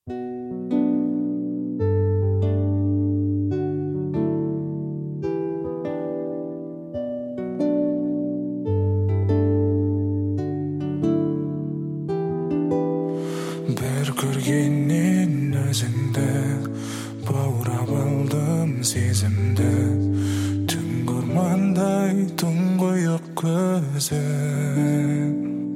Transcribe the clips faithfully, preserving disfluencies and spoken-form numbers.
Bir көргеннен өзіңді баурап алдым сезімді, түн ормандай тұңғиық көзің.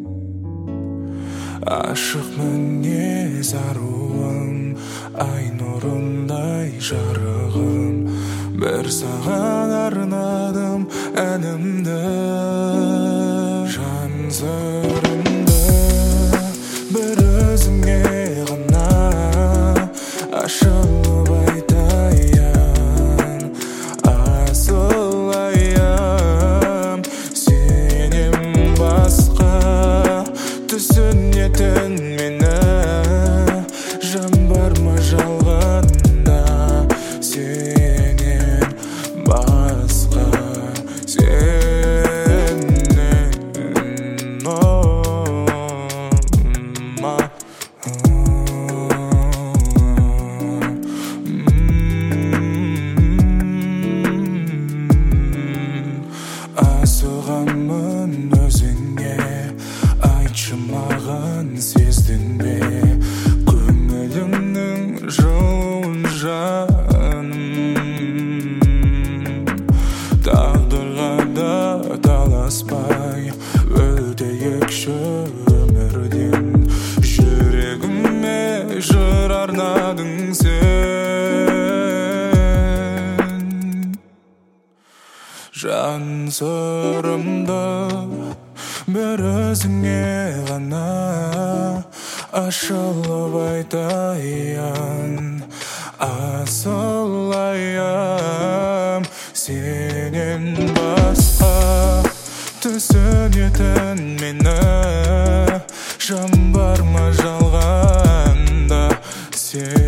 Ашық мінез аруым, ай нұрындай жарығым, бір саған арнадым әнімді. Жан сырымды бір өзіңе ғана ашылып айтайын, асылайым. Сенен басқа түсінетін мені жан бар ма жалғанда? Сенен басқа, сенен ома. Асығамын өзіңе, айтшы маған сездің бе көңілімнің жылуын жаным? Тағдырға да таласпай өтейікші өмірден, жүрегіме жыр арнадың сен. Жан сырымды бір өзіңе ғана ашылып айтайын, асылайым. Сенен басқа түсінетін мені жан бар ма жалғанда? Сен